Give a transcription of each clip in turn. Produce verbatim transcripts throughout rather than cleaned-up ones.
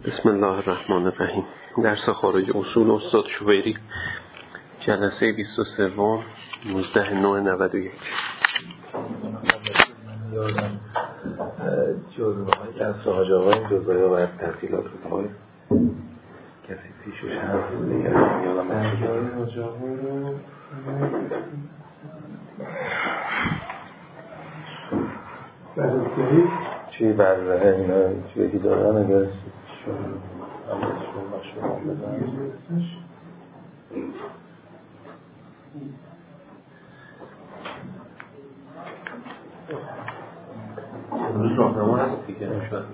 بسم الله الرحمن الرحیم. درس خارج اصول استاد شویری، جلسه بیست و سه، نوزده نه نود و یک. یادم جزوه های درس حاج آقا این جزوه ها باید تحصیلات رو پای کسی پیشوش هست دیگر یادم بخشید حاج آقا رو برزهی چی برزهه اینا چی یکی دارن اگر شما هم شما شما بزن امروز راهنما هست دیگه نشد.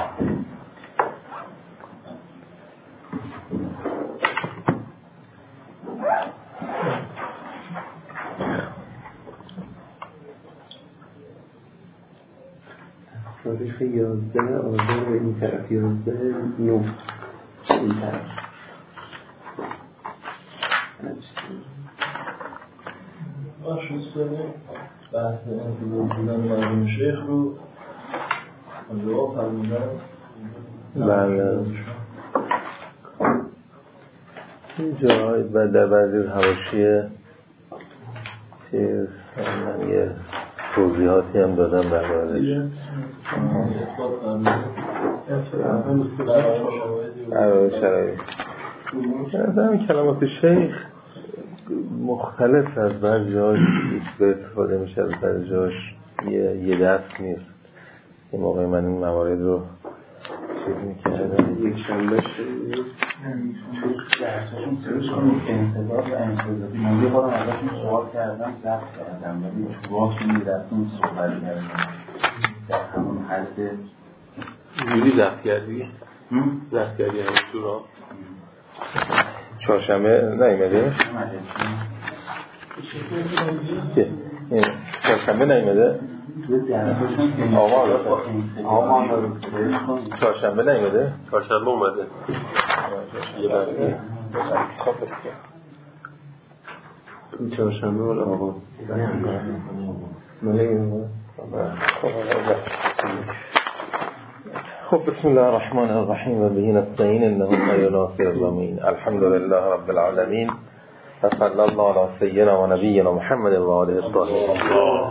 تاریخ یازده آذر به این طرف یازده نو این طرف آشوز کنیم بحث انصیبون بودن مرمون شیخ رو جواب فرمودن. بله اینجا در بعضی حواشی چیز من یه توضیحاتی هم دادم در بازش عرض شرایط نظرم کلمات شیخ مختلف از بعضی هاش به استفاده میشه، از بعضی هاش یه, یه دست نیست. یه موقع من این موارد رو چیز میکردم یک شنبه شد درسشون سرش کنیم که انصداد و انصدادی من یه بارم ازشون سوال کردم ضبط کردم ولی چوباشون یه دستون صحبت کردم در همون حد جوری ضبط کردی؟ ضبط کردی همون تو را؟ چهارشنبه نیمده؟ چهارشنبه نیمده؟ آمان آمان چهارشنبه نیمده؟ چهارشنبه اومده یه برگه خب بسید این چهارشنبه ولی آقاز خب بسم الله الرحمن الرحیم و بهین السعین انه خیر ناصر الضمین الحمد لله رب العالمین و صلی الله علی سیدنا و نبینا محمد و آله الطاهرین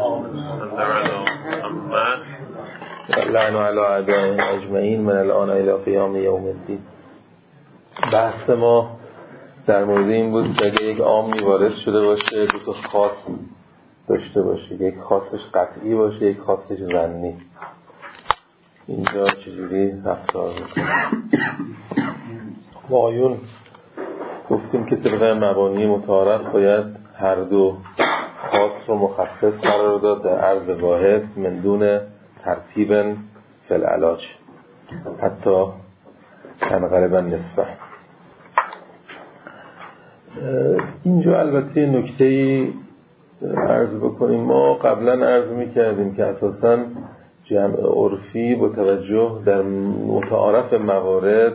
اللعن علی اعدائهم اجمعین من الان الی قیام یوم الدین. بحث ما در مورد این بود که اگه یک عامی وارد شده باشه دو تا خاص داشته باشه، یک خاصش قطعی باشه یک خاصش ظنی، اینجا چجوری رفتار میکنه؟ آیون گفتیم که طبق مبانی متعارف باید هر دو خاص رو مخصص قرار داد در عرض واحد من دون ترتیب فی العلاج حتی غالبا نصفه. اینجا البته نکته‌ای عرض بکنیم. ما قبلا عرض میکردیم که اساساً جمع عرفی با توجه در متعارف موارد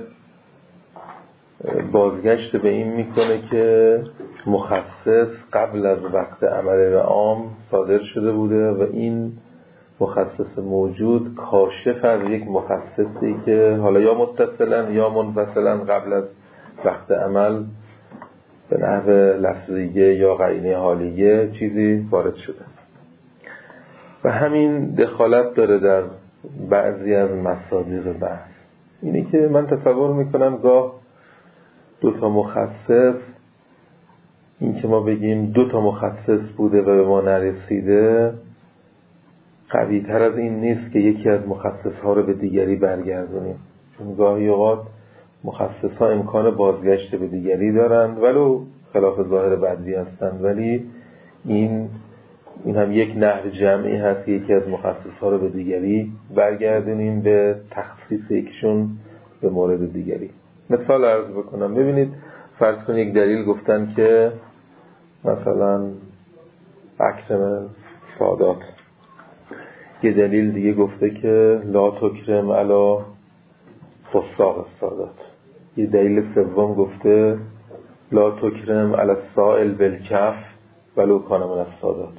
بازگشت به این میکنه که مخصص قبل از وقت عمل عام صادر شده بوده و این مخصص موجود کاشف از یک مخصصی که حالا یا متصلا یا منفصلا قبل از وقت عمل به نحو لفظیه یا قرینه حالیه چیزی وارد شده و همین دخالت داره در بعضی از مصادیق بحث. اینی که من تصور میکنم گاه دو تا مخصص، این که ما بگیم دو تا مخصص بوده و به ما نرسیده قوی تر از این نیست که یکی از مخصص ها رو به دیگری برگردونیم، چون گاهی اوقات مخصص ها امکان بازگشت به دیگری دارند ولو خلاف ظاهر بعضی هستند، ولی این این هم یک نحو جمعی هست که یکی از مخصص ها رو به دیگری برگردونیم به تخصیص یکشون به مورد دیگری. مثال عرض بکنم. ببینید فرض کنید یک دلیل گفتن که مثلا اکرم سادات، یه دلیل دیگه گفته که لا تکرم علی فساق السادات، یه دلیل سوم گفته لا تکرم علی السائل بالکف ولو کان من السادات.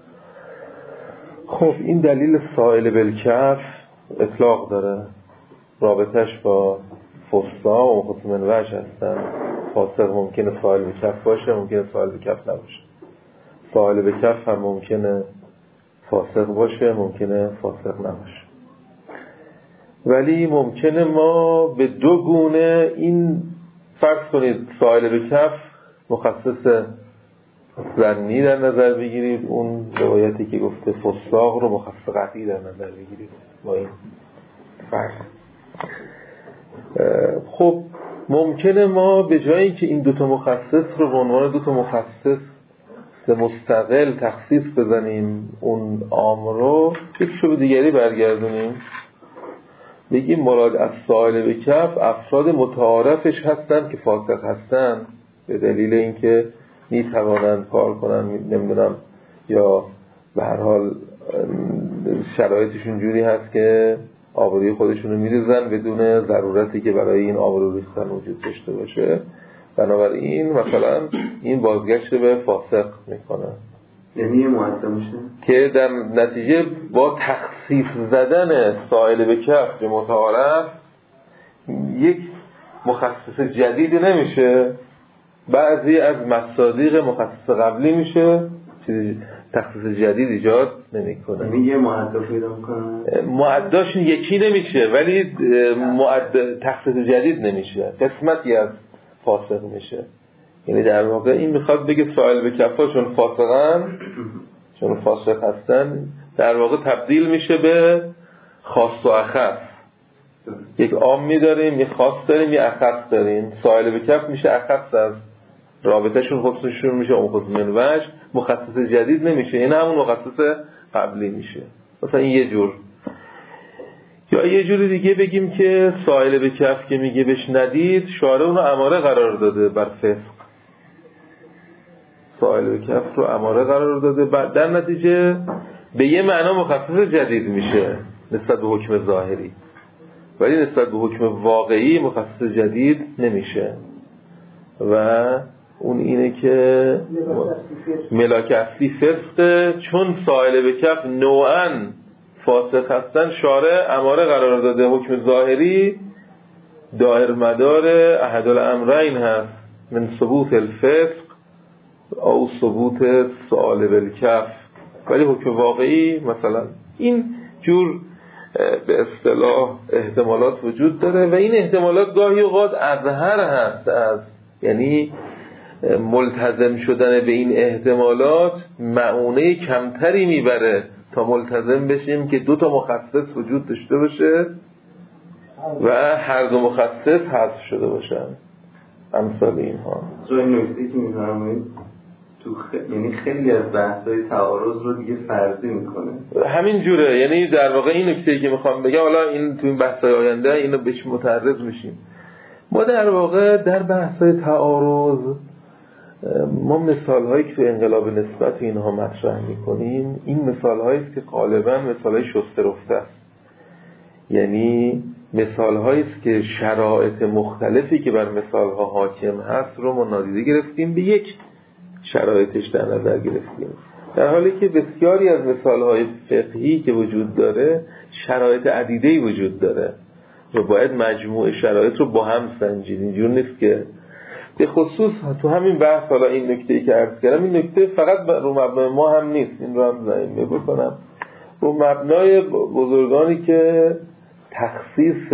خب این دلیل سائل بالکف اطلاق داره رابطش با فستا و مخصوص منوش هستن. فاسق ممکنه سائل به کف باشه، ممکنه سائل به کف نباشه. سائل به کف هم ممکنه فاسق باشه، ممکنه فاسق نباشه. ولی ممکنه ما به دو گونه این فرض کنید سائل به کف مخصص ظنی در نظر بگیرید، اون روایتی که گفته فساق رو مخصص قطعی در نظر بگیرید با این فرض. خب ممکنه ما به جایی که این دوتا مخصص رو به عنوان دوتا مخصص مستقل تخصیص بزنیم، اون عام رو یکیشو به دیگری برگردونیم، بگیم مراد از سائل به کف افراد متعارفش هستن که فاسق هستن به دلیل اینکه میتوانند کار کنن، نمیدونم، یا به هر حال شرایطشون جوری هست که آبروی خودشونو میریزن بدون ضرورتی که برای این آبرو ریختن وجود داشته باشه. بنابراین مثلا این بازگشت به فاسق میکنه، یعنی یه معدل میشه که در نتیجه با تخصیص زدن سائل به کف به متعارف یک مخصص جدید نمیشه، بعضی از مصادیق مخصص قبلی میشه، چیزی تخصیص جدید ایجاد نمیکنه. یعنی یه معدل پیدا میکنه، معداش یکی نمیشه ولی معد تخصیص جدید نمیشه، قسمتی از فاسق میشه. یعنی در واقع این میخواد بگه سائل به کفا چون فاسقن، چون فاسق هستن، در واقع تبدیل میشه به خاص و اخص. یک عام میداریم، یک خاص داریم، یک اخص داریم. سائل به کف میشه اخص از رابطهشون، خصوصشون میشه اون خصوص منوش، مخصص جدید نمیشه، این همون مخصص قبلی میشه. مثلا این یه جور. یا یه جور دیگه بگیم که سائل به کف که میگه بهش ندید، شارع اونو اماره قرار داده بر فسق. سائل به کف رو اماره قرار داده، بعد در نتیجه به یه معنا مخصص جدید میشه نسبت به حکم ظاهری، ولی نسبت به حکم واقعی مخصص جدید نمیشه. و اون اینه که ملاک اصلی فسقه، چون سائل به کف نوعاً فاسق هستن، شارع اماره قرار داده. حکم ظاهری دائر مدار احد الامرین هست، من ثبوت الفسق او ثبوت سائل بالکف، ولی حکم واقعی مثلا این جور به اصطلاح احتمالات وجود داره و این احتمالات گاهی اوقات اظهر هست از، یعنی ملتزم شدن به این احتمالات معونه کمتری میبره تا ملتزم بشیم که دو تا مخصص وجود داشته باشه و هر دو مخصص حذف شده باشن، امثال اینها. تو این نکته که میفرمایید تو خ... یعنی خیلی از بحث‌های تعارض رو دیگه فرضی میکنه. همین جوره، یعنی در واقع این نکته‌ای که میخوام بگم، حالا این تو این بحث‌های آینده اینو بهش متعرض میشیم. ما در واقع در بحث‌های تعارض ما مثال‌هایی که تو انقلاب نسبت اینها مطرح می‌کنیم، این مثال‌هایی است که غالباً مثال‌های شسته رفته است. یعنی مثال‌هایی است که شرایط مختلفی که بر مثال‌ها حاکم هست رو ما نادیده گرفتیم، به یک شرایطش در نظر گرفتیم، در حالی که بسیاری از مثال‌های فقهی که وجود داره شرایط عدیده‌ای وجود داره و باید مجموع شرایط رو با هم سنجید. اینجور نیست که به خصوص تو همین بحث، حالا این نکته‌ای که عرض کردم، این نکته فقط رو مبنای ما هم نیست، این رو هم ضمیمه بکنم، رو مبنای بزرگانی که تخصیص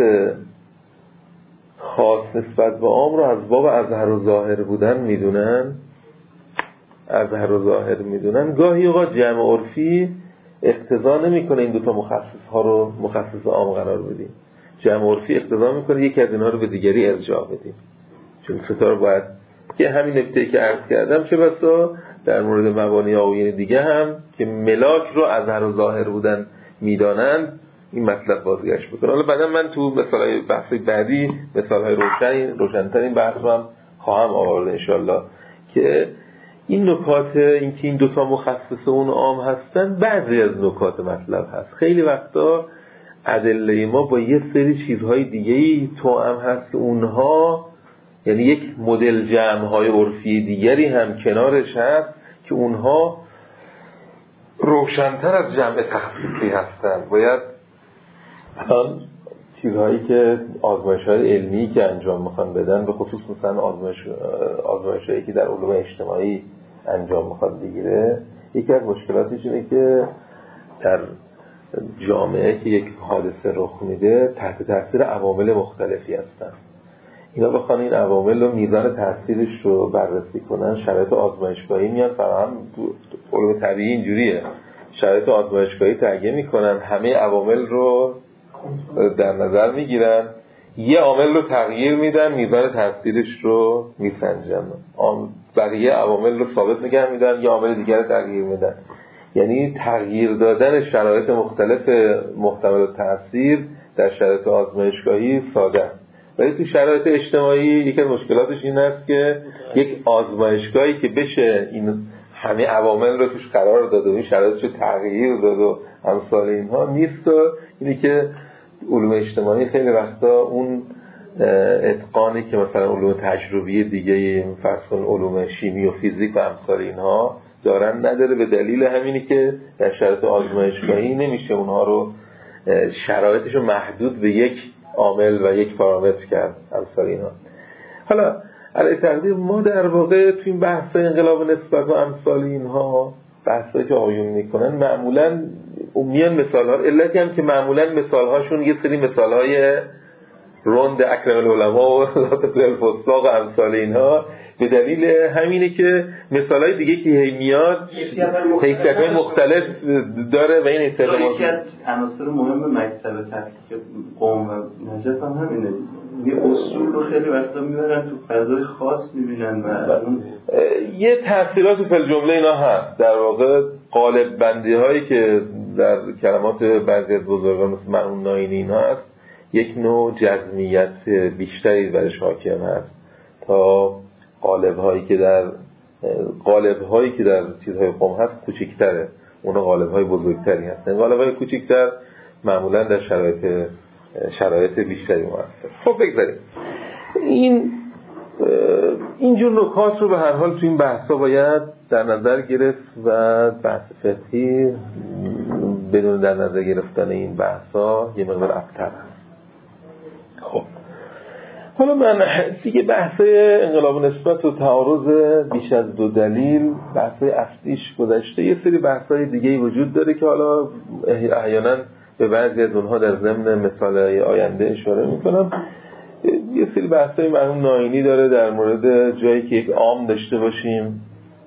خاص نسبت به عام رو از باب اظهر و ظاهر بودن میدونن، اظهر و ظاهر میدونن. گاهی اوقات جمع عرفی اقتضا نمیکنه این دوتا مخصص ها رو مخصص عام قرار بدیم، جمع عرفی اقتضا میکنه یکی از اینها رو به دیگری ارجاع بدیم، چون ستا رو باید که همین نکته‌ای که عرض کردم چه بسا در مورد مبانی آیین دیگه هم که ملاک رو اظهر و ظاهر بودن میدانند این مطلب بازگشت بکنه. حالا بعدا من تو مثالای بحثی بعدی مثالهای روشن روشن‌ترین بحث رو هم خواهم آورد انشالله که این نکات، این که این دوتا مخصص اون عام هستن، بعضی از نکات مطلب هست. خیلی وقتا ادله ما با یه سری چیزهای دیگه‌ای توأم هست که اونها، یعنی یک مدل جمع‌های عرفی دیگری هم کنارش هست که اونها روشن‌تر از جمع تخصیصی هستن. باید الان چیزهایی که آزمایش‌های علمی که انجام میخوان بدن، به خصوص مثلا آزمایش آزمایش‌هایی که در علوم اجتماعی انجام میخواد بگیره، یکی از مشکلاتش اینه که در جامعه که یک حادثه رخ میده تحت تاثیر عوامل مختلفی هستن. اینا بخوان این عوامل رو میزان تاثیرش رو بررسی کنن، شرایط آزمایشگاهی میاد فراهم. علوم طبیعی اینجوریه، شرایط آزمایشگاهی تهیه میکنن، همه عوامل رو در نظر میگیرن، یه عامل رو تغییر میدن، میزان تاثیرش رو میسنجن، بقیه عوامل رو ثابت نگه میدن، یه عامل دیگر رو تغییر میدن. یعنی تغییر دادن شرایط مختلف محتمل تاثیر در شرایط آزمایشگاهی ساده است. ولی تو شرایط اجتماعی یکی از مشکلاتش این است که یک آزمایشگاهی که بشه این همه عوامل رو توش قرار داد و این شرایطش رو تغییر داد و امثال اینها نیست. و اینی که علوم اجتماعی خیلی وقتا اون اتقانی که مثلا علوم تجربی دیگه، فرض کن علوم شیمی و فیزیک و امثال اینها دارن نداره، به دلیل همینی که در شرایط آزمایشگاهی نمیشه اونها رو شرایطش رو محدود به یک عامل و یک پارامتر کرد امثال اینها. حالا علی تقدیر ما در واقع تو این بحث انقلاب نسبت و امثال اینها، بحثایی که آقایون میکنن معمولا میان مثال ها، علتی هم که معمولا مثال هاشون یه سری مثال های روند اکرم العلماء و ذات الفساق و امثال اینها، به دلیل همینه که مثال های دیگه که هی میاد حیثیت های مختلف داره و این حیثیت ها یکی از عناصر مهم مکتب تحقیق قم و نجف هم همینه، یه اصول رو خیلی وقتا میبرن تو فضای خاص میبینن و اون یه تأثیرات فی الجمله اینا هست. در واقع قالب بندی هایی که در کلمات بعضی از بزرگان مثل مرحوم ناینی اینا هست، یک نوع جزمیت بیشتری برش حاکم هست تا قالب هایی که در قالب هایی که در چیزهای قم هست کوچکتره، اونا قالب های بزرگتری هستن. قالب های کوچکتر معمولا در شرایط شرایط بیشتری مؤثر. خب بگذاریم این اینجور نکات رو به هر حال تو این بحثا باید در نظر گرفت و بحث فقهی بدون در نظر گرفتن این بحثا یه مقدار ابتر هست. خب حالا من دیگه بحث انقلاب نسبت و تعارض بیش از دو دلیل بحث اصلیش گذشته، یه سری بحثای دیگه وجود داره که حالا احیانا به بعضی از اونها در ضمن مثالهای آینده اشاره میکنم. یه سری بحثای مرحوم ناینی داره در مورد جایی که یک عام داشته باشیم،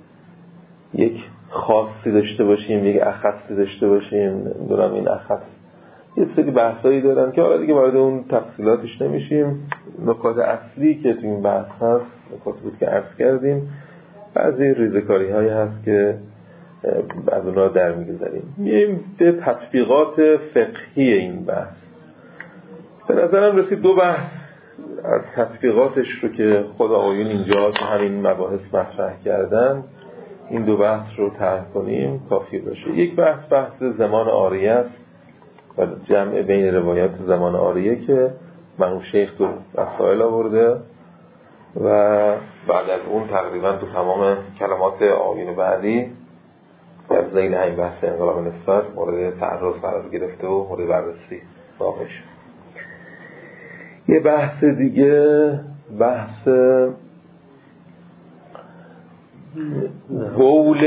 یک خاصی داشته باشیم، یک اخصی داشته باشیم. دارم این اخص یه سری بحثایی دارن که حالا دیگه وارد اون تفصیلاتش نمیشیم. نکات اصلی که تو این بحث هست نکاتی بود که عرض کردیم، بعضی ریزکاری هایی هست که از اونها در میگذاریم. میایم به تطبیقات فقهی این بحث. به نظرم رسید دو بحث از تطبیقاتش رو که خود آقایون اینجا تو همین مباحث مطرح کردن، این دو بحث رو طرح کنیم کافی باشه. یک بحث بحث زمان عاریه است و جمع بین روایات زمان عاریه که مرحوم شیخ تو مسائل آورده و بعد از اون تقریبا تو تمام کلمات آقایون بعدی در ذیل همین بحث انقلاب نسبت مورد تعرض قرار گرفته و مورد بررسی واقع شد. یه بحث دیگه بحث بول،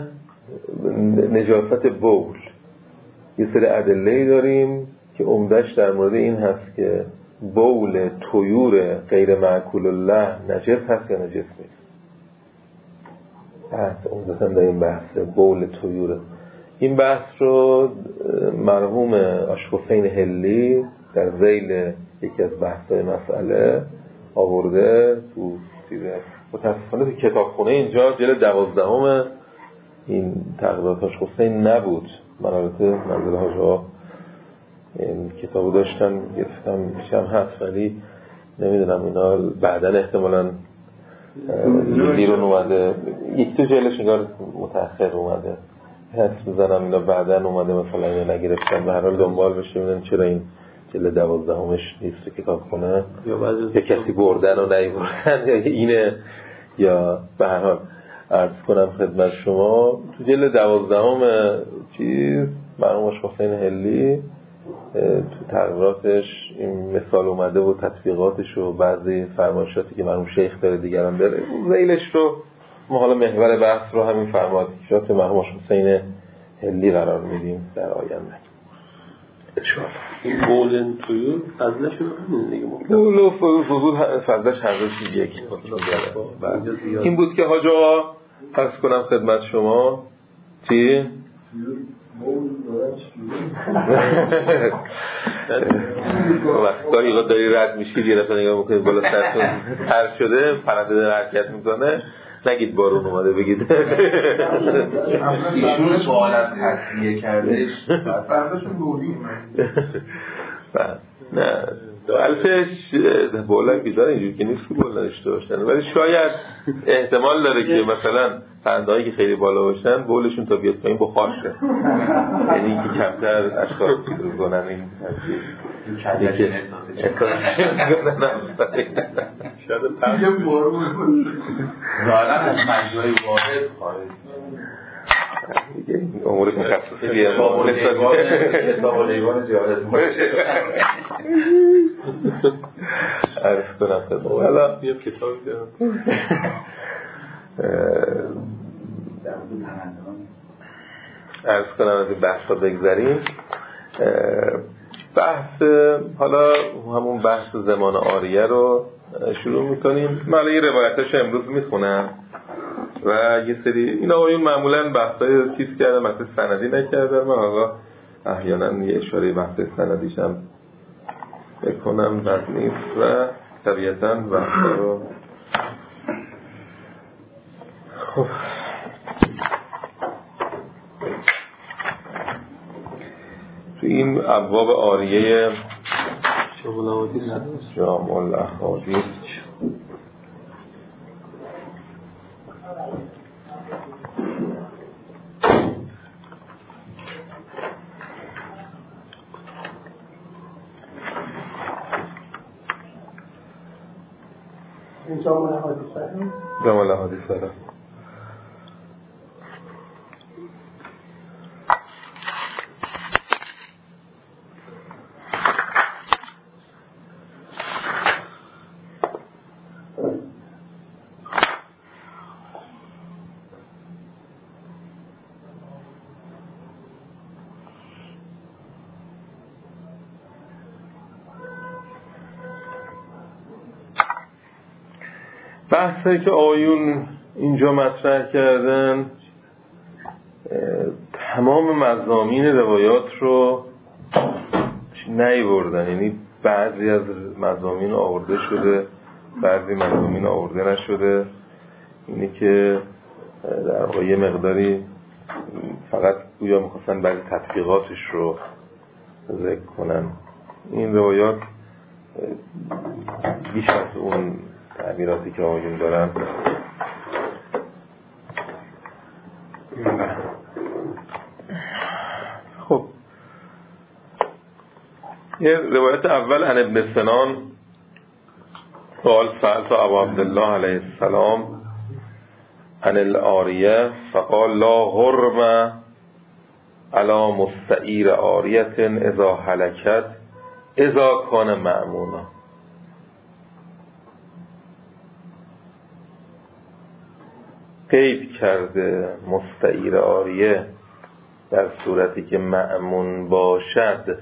نجاست بول. یه سری ادله‌ای داریم که عمدش در مورد این هست که بول طیور غیر معکول الله نجس هست یا نجس نیست. بحث عمدتاً در این بحث بول طیور. این بحث رو مرحوم آشق حسین هلی در ذیل یکی از بحث‌های مسئله آورده تو سیره. متاسفانه تو کتابخونه اینجا جلد دوازدهم این تقریبات آشق حسین نبود. من البته منزل حاجا این کتابو داشتم گرفتم میشم هست، ولی نمیدونم اینا بعدن احتمالاً بیرون اومده، یک تو جلش انگار متأخر اومده، حس میزنم اینا بعدن اومده مثلا اینا نگرفتم. به هر حال دنبال بشه ببینم چرا این جلد دوازدهمش نیست تو کتابخونه، یا بعضی کسی بردن و نیبردن یا اینه، یا به هر حال عرض کنم خدمت شما تو جلد دوازدهم چیز مرحوم آشق حسین هلی تو تقریراتش این مثال اومده و تطبیقاتش و بعضی فرمایشاتی که مرحوم شیخ داره دیگران داره، ذیلش رو ما حالا محور بحث رو همین فرمایشات مرحوم حسین هلی قرار میدیم در آینده انشاءالله. این بولن تویون فضلشون همین دیگه مطلب بول و فضول فضلش هر دوش یک. این بود که حاج آقا پس کنم خدمت شما چی؟ وقتی ایقا داری رد میشید یه رفت نگاه میکنید بالا سرتون تر شده پرنده داره حرکت میکنه نگید بارون اومده بگید ایشون سوال از تصریه کردش فرداشون دوری نه الفش بولن بیدار اینجور که نیست که بولن اشته باشن، ولی شاید احتمال داره که مثلا پرنده هایی که خیلی بالا باشن بولشون تا بیاد پایین بخار شه، یعنی اینکه کمتر اشخاص رو کنن این کلش احساسش شاید پرنده بارون ظاهرا از مجموعه واحد خارج دیگه امور مخصصی بیارم حساب و لیوان زیادت باشه عرض کنم خدمت حالا میام کتاب بیارم عرض کنم از این بحث ها بگذاریم. بحث حالا همون بحث زمان آریه رو شروع میکنیم. من یه روایتش امروز میخونم و یه سری این آقایون معمولا بحثای چیز کردن مثل سندی نکردن، من آقا احیانا یه اشاره بحث سندیش هم بکنم بد نیست و طبیعتا بحثا رو خب تو این ابواب آریه شامل احادیث شامل احادیث جامل احادیث دارم جامل احادیث دارم بحثی که آیون اینجا مطرح کردن تمام مضامین روایات رو نیاوردن، یعنی بعضی از مضامین آورده شده بعضی مضامین آورده نشده، اینی که در واقع یه مقداری فقط گویا میخواستن بعضی تطبیقاتش رو ذکر کنن. این روایات بیش از اون تعبیراتی که آقایون دارن خب یه روایت اول عن ابن سنان قال سألت ابا عبدالله علیه السلام عن الآریه فقال لا غرم علی مستعیر آریة اذا هلکت اذا کان مأمونا. قید کرده مستعیر آریه در صورتی که مأمون باشد،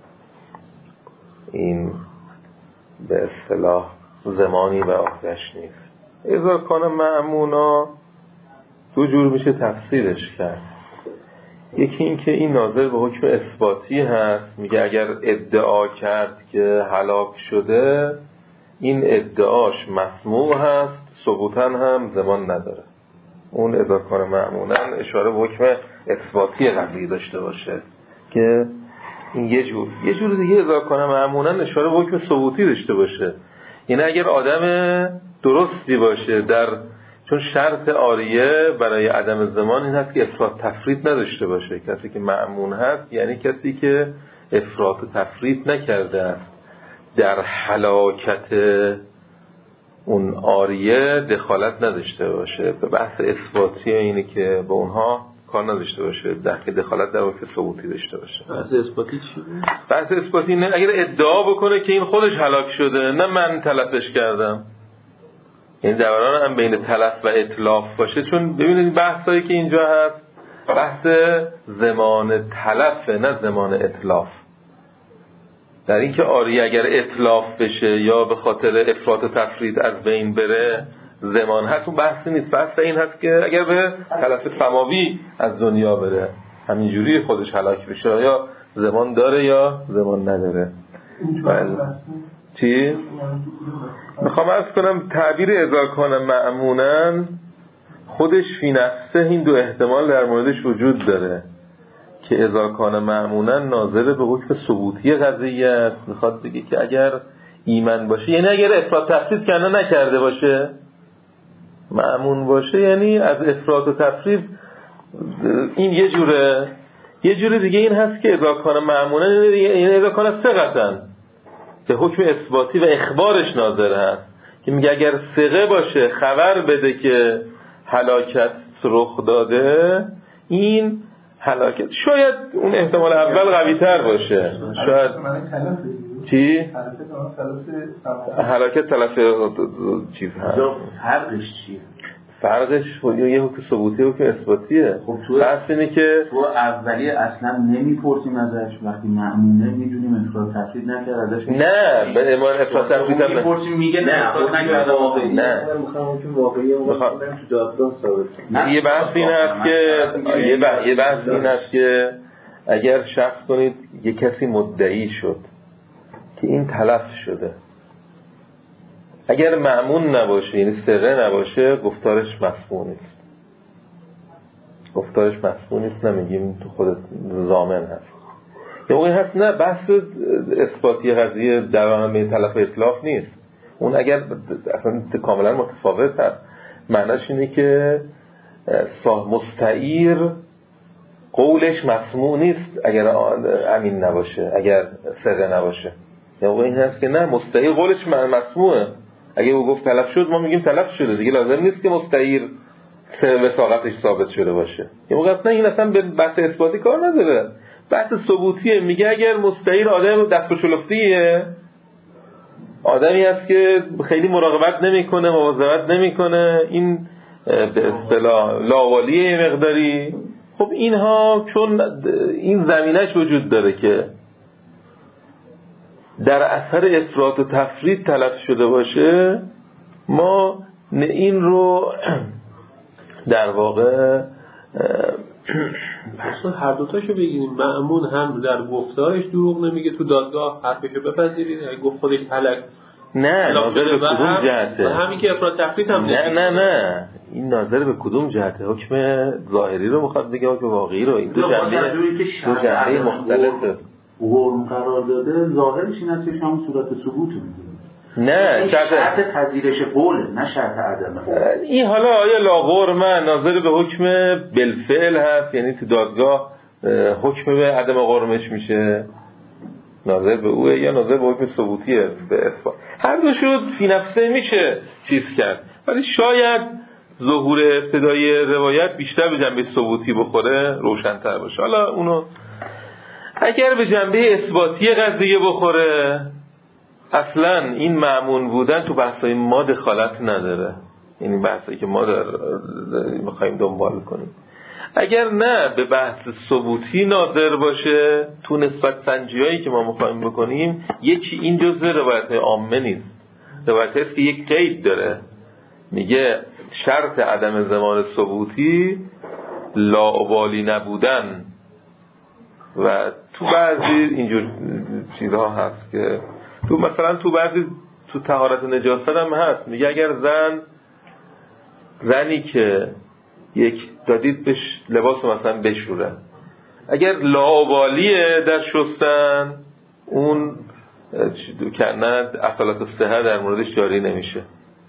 این به اصطلاح زمانی و عهده‌اش نیست. اذا کان مأمونا دو جور میشه تفسیرش کرد. یکی این که این ناظر به حکم اثباتی هست، میگه اگر ادعا کرد که هلاک شده این ادعاش مسموع هست، ثبوتاً هم زمان نداره. اون اذا کان مأمونا اشاره به حکم اثباتی قضیه داشته باشه که این یه جور. یه جور دیگه اذا کان مأمونا اشاره به حکم ثبوتی داشته باشه، یعنی اگر آدم درستی باشه، در چون شرط آریه برای عدم زمان این هست که افراط تفرید نداشته باشه. کسی که مأمون هست یعنی کسی که افراط تفرید نکرده است، در هلاکت اون آریه دخالت نداشته باشه. به بحث اثباتی اینه که به اونها کار نداشته باشه، در که دخالت در حکم ثبوتی داشته باشه. بحث اثباتی چی بود؟ بحث اثباتی نه اگر ادعا بکنه که این خودش هلاک شده، نه من تلفش کردم. یعنی دوران هم بین تلف و اتلاف باشه. چون ببینید بحثایی که اینجا هست بحث زمان تلفه، نه زمان اتلاف. در این که آری اگر اتلاف بشه یا به خاطر افراط و تفرید از بین بره زمان هست، اون بحثی نیست. بحث این هست که اگر به تلف سماوی از دنیا بره همینجوری خودش هلاک بشه، یا زمان داره یا زمان نداره. بله. چی؟ میخوام عرض کنم تعبیر اذا کان مأمونا خودش فی نفسه این دو احتمال در موردش وجود داره که اذا کان مأمونا ناظر به حکم ثبوتی قضیه است. میخواد بگه که اگر ایمان باشه، یعنی اگر افراط تفرید کنه نکرده باشه، مأمون باشه یعنی از افراط و تفرید این یه جوره. یه جوره دیگه این هست که اذا کان مأمونا یعنی اذا کان ثقةً به حکم اثباتی و اخبارش ناظر هست که میگه اگر ثقه باشه خبر بده که هلاکت رخ داده، این هلاکت شاید اون احتمال اول قوی تر باشه. شاید چی؟ هلاکت تلف چیز هست. فرقش چیه؟ فرقش یه حکم ثبوتی و حکم اثباتیه. خب تو بحث اینه که تو اولی اصلا نمیپرسیم ازش، وقتی مأمونه میدونیم افراط تفرید نکرد ازش نه به ایمان افراط تفرید هم میپرسیم میگه نه افراط نکرد واقعی نه میخوام که واقعی اون تو دادگاه ثابت کنم. یه بحث این است که یه بحث یه بحث این است که اگر شخص کنید یه کسی مدعی شد که این تلف شده، اگر مأمون نباشه یعنی ثقه نباشه گفتارش مسموع نیست. گفتارش مسموع نیست، نمیگیم تو خودت ضامن هست. یا اون هست نه بحث اثباتی قضیه در همه تلف و اتلاف نیست. اون اگر اصلا کاملا متفاوت هست. معناش اینه که مستعیر قولش مسموع نیست اگر امین نباشه، اگر ثقه نباشه. یا اون این هست که نه مستعیر قولش مسموعه. اگه او گفت تلف شد ما میگیم تلف شده دیگه، لازم نیست که مستعیر وثاقتش ثابت شده باشه. یه موقع نه این اصلا به بحث اثباتی کار نداره، بحث ثبوتیه. میگه اگر مستعیر آدم دست و شلفتیه، آدمی است که خیلی مراقبت نمیکنه، مواظبت نمیکنه، این به اصطلاح لاوالیه مقداری، خب اینها چون این زمینش وجود داره که در اثر افراط و تفرید تلف شده باشه، ما این رو در واقع اصلا هر دوتاشو بگیریم. مأمون هم در گفتارش دروغ نمیگه، تو دادگاه حرفشو بپذیرید، اگه گفت خودش هلاک نه ناظر به کدوم جهته؟ و همین که افراط تفرید هم نه نه نه این ناظر به کدوم جهته؟ حکم ظاهری رو میخواد بگه حکم واقعی رو؟ این دو جنبه دو جنبه مختلفه. قرم قرار داده ظاهرش این است که شما صورت ثبوت میگیرید. نه شرط شرط پذیرش قوله، نه شرط عدم قول. این حالا آیا لا قرمه ناظر به حکم بالفعل هست، یعنی تو دادگاه حکم به عدم قرمش میشه ناظر به اوه، یا ناظر به حکم ثبوتیه به اثبات؟ هر دو شد فی نفسه میشه چیز کرد، ولی شاید ظهور ابتدای روایت بیشتر به جنبه ثبوتی بخوره، روشن‌تر باشه. حالا اونو اگر به جنبه اثباتی قضیه بخوره، اصلا این مأمون بودن تو بحثای ما دخالت نداره، یعنی بحثایی که ما میخوایم دنبال کنیم. اگر نه به بحث ثبوتی ناظر باشه، تو نسبت سنجیایی که ما میخوایم بکنیم، یکی این جزء روایت عامه نیست. روایت هست که یک قید داره، میگه شرط عدم زمان ثبوتی لاابالی نبودن، و تو بعضی اینجور چیزها هست که تو مثلا تو بعضی تو طهارت نجاست هم هست، میگه اگر زن زنی که یک دادید بهش لباس مثلا بشوره، اگر لاابالیه در شستن، اون کنه اصالت الصحه در موردش جاری نمیشه.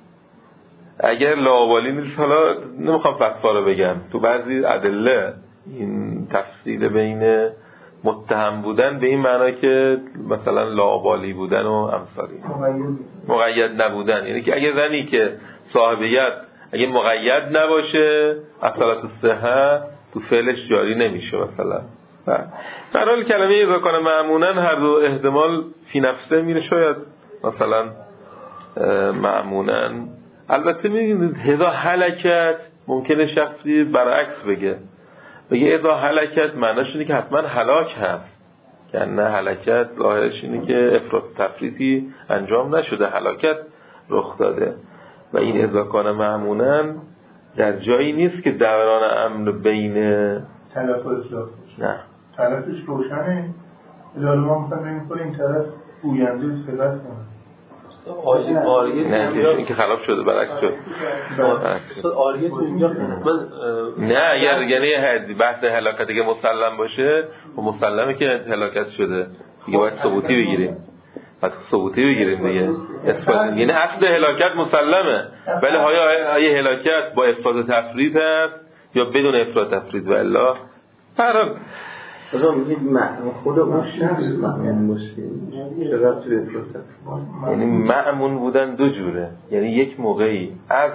اگر لاابالی نیست، حالا نمیخوام فتوا رو بگم، تو بعضی ادله این تفصیل بین متهم بودن به این معنی که مثلا لاابالی بودن و امثالی مقید نبودن، یعنی که اگه زنی که صاحبیت اگه مقید نباشه اصالت الصحه تو فعلش جاری نمیشه مثلا. در حال کلمه اذا کان مأمونا هر دو احتمال فی نفسه میره، شاید مثلا مأمونا. البته میبینید اذا هلکت ممکنه شخصی برعکس بگه، بگه اذا هلکت معناش اینه که حتما هلاک هست، که نه هلکت ظاهرش اینه که افراط تفریطی انجام نشده، هلاکت رخ داده. و این اذا کان مأمونا در جایی نیست که دوران امر بین طرف و اصلاف نه طرفش روشنه، اجازه ما میخوایم این کنه این طرف گوینده صحبت کنه. آریه آریه نه این که خراب شده برعکس شد. آریه تو اینجا نه اگر یعنی بحث هلاکتی که مسلم باشه و مسلمه که هلاکت شده دیگه باید ثبوتی بگیریم، باید ثبوتی بگیریم دیگه. اثبات یعنی اصل هلاکت مسلمه، ولی آیا آیا هلاکت با افراط تفرید هست یا بدون افراط تفرید؟ و الا هر حال آقا میگید خود اون شخص مأمون باشه چقدر توی افراط. یعنی مأمون بودن دو جوره، یعنی یک موقعی از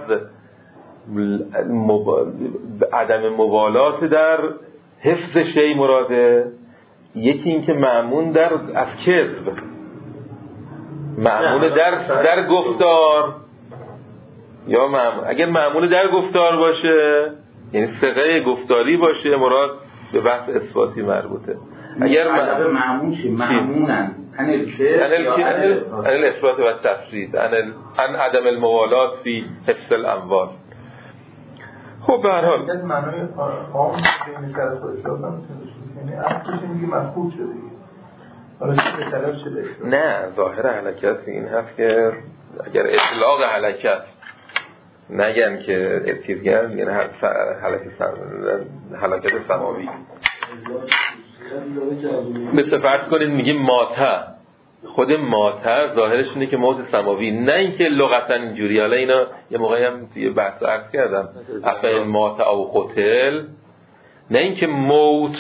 مب... عدم مبالات در حفظ شی مراده، یکی این که مأمون در از کذب، مأمون در در گفتار، یا مأمون اگر مأمون در گفتار باشه یعنی ثقه گفتاری باشه مراد به بحث اثباتی مربوطه. اگر مأمون چی؟ مأمونن انل که انل انل اثبات و تفسیر انل ان عدم الموالات فی حفظ الاموال. خب به هر حال این معنای عام بین طرف و اصلاف هم میتونه، یعنی اصلش میگه مفقود شده حالا چه طرف شده. نه ظاهر هلاکت این هست که اگر اطلاق هلاکت نگن که اتیزگن یعنی هلاکت سماوی، مثل فرض کنید میگیم ماته، خود ماته ظاهرش اینه که موت سماوی، نه اینکه لغتا اینجوری. حالا اینا یه موقعی هم یه بحث عرض کردم افعل ماته او قتل، نه اینکه موت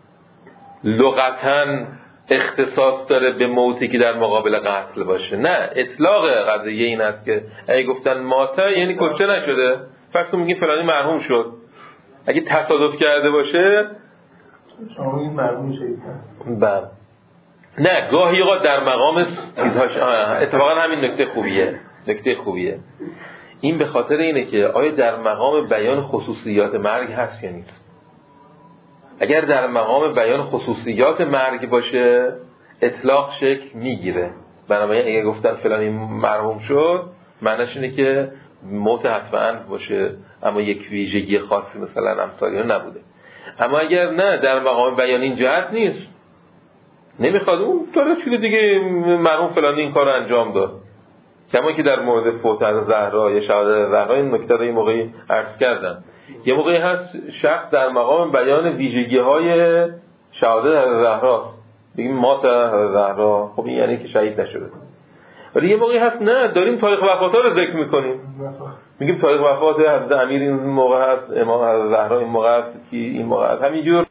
لغتا اختصاص داره به موتی که در مقابل قتل باشه، نه اطلاق قضیه این است که اگه گفتن ماته یعنی کشته نشده، فرض کنیم میگیم فلانی مرحوم شد، اگه تصادف کرده باشه شما این مرحوم شید. بله نه گاهی اوقات در مقام چیزهاش اتفاقا همین نکته خوبیه، نکته خوبیه این به خاطر اینه که آیا در مقام بیان خصوصیات مرگ هست یا نیست. اگر در مقام بیان خصوصیات مرگ باشه اطلاق شکل میگیره، بنابراین اگه گفتن فلانی مرحوم شد معنیش اینه که موت حتما باشه اما یک ویژگی خاصی مثلا امثالی نبوده. اما اگر نه در مقام بیان این جهت نیست، نمیخواد اون طور چیز دیگه مرحوم فلانی این کار رو انجام داد، کما که در مورد فوت از زهرا یا شهادت زهرا این نکته رو یه موقعی عرض کردم. یه موقعی هست شخص در مقام بیان ویژگی های شهادت از زهرا بگیم مات از زهرا، خب این یعنی که شهید نشده. ولی یه موقعی هست نه داریم تاریخ وفات ها رو ذکر میکنیم، میگیم تاریخ وفات حضرت امیر این موقع هست، امام از زهرا این موقع هست، کی این موقع هست، همینجور